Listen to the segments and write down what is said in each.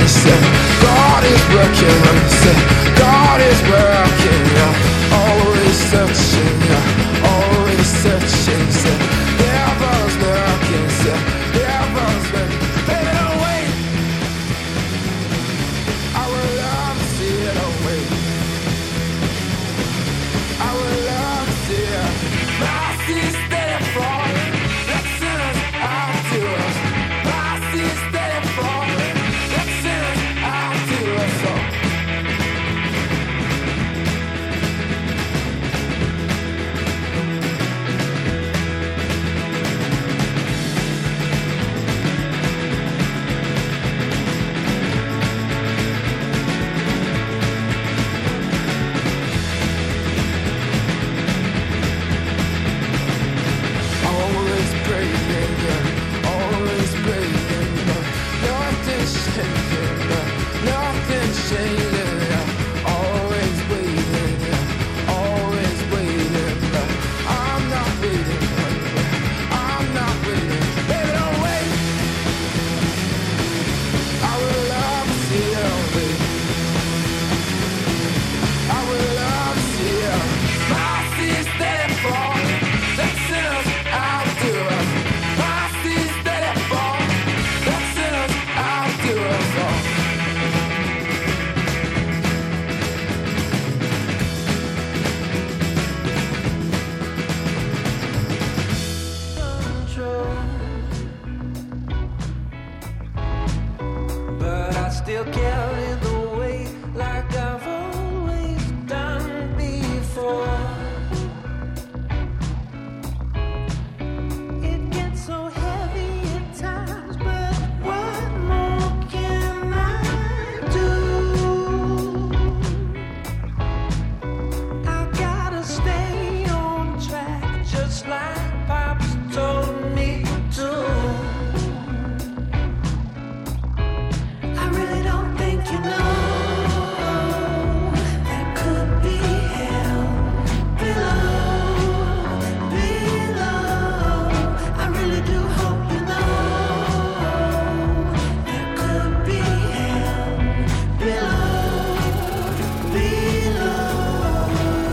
said, God is working, I said, God is working, always searching, always searching, said, devil's lurking, said, devil's lurking, baby don't wait, I would love to see it away, I would love to see it, mercy steady falling, let sinners out to us, mercy steady falling, let sinners out to us all. Always praying, always praying, nothing's changing, nothing's changing, always waiting, always waiting, I'm not waiting, I'm not waiting, baby don't wait, I would love to see you wait, I would love to see you, mercy steady falling, let sinners out to us, mercy steady falling, let sinners out to us all. Control, but I still carry the weight like I've always done before. It gets so heavy at times, but what more can I do? I gotta stay on track, just like Pops told me to. I really don't think you know that could be hell below, below. I really do hope you know that could be hell below, below.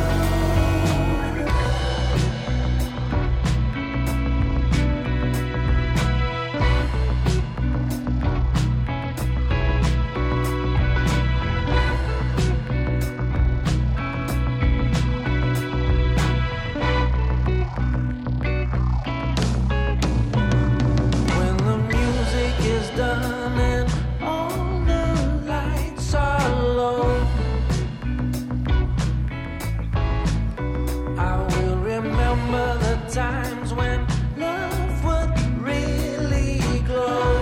When the music is done and all the lights are low, I will remember the times when love would really glow.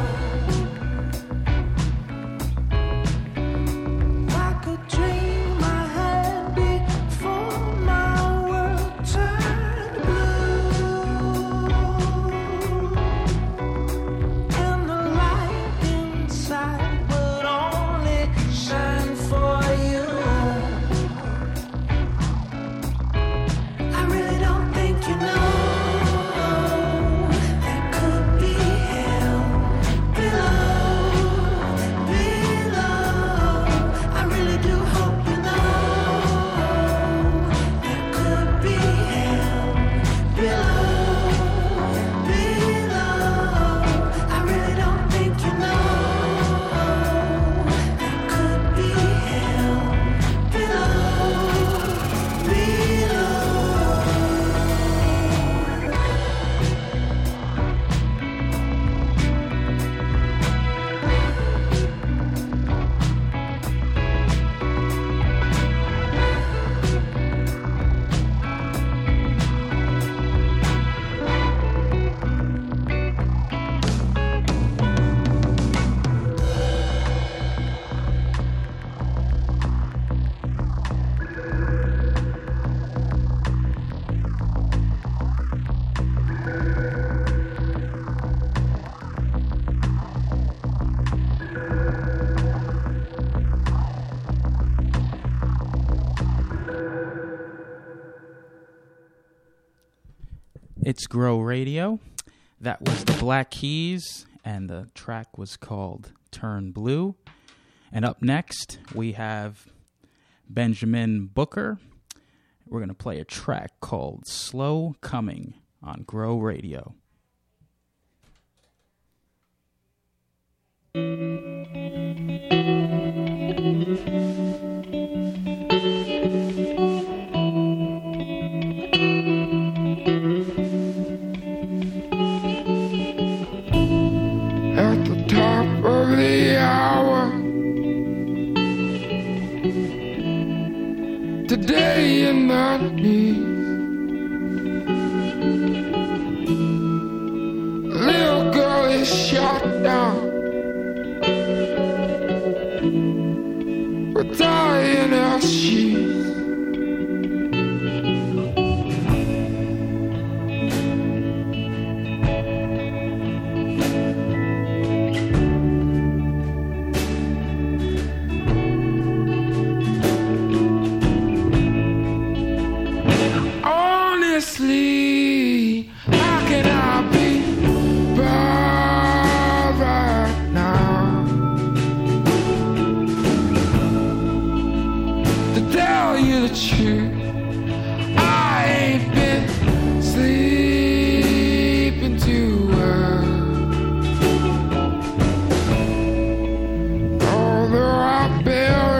Like a dream I had before my world turned blue, and the light inside would only shine for you. I really don't think you know that could be hell below, below. I really do hope you know that could be hell below, below. I really don't think you know that could be hell below, below. It's Grow Radio. That was the Black Keys, and the track was called Turn Blue. And up next, we have Benjamin Booker. We're going to play a track called Slow Coming on Grow Radio. At the top of the hour, today and not me.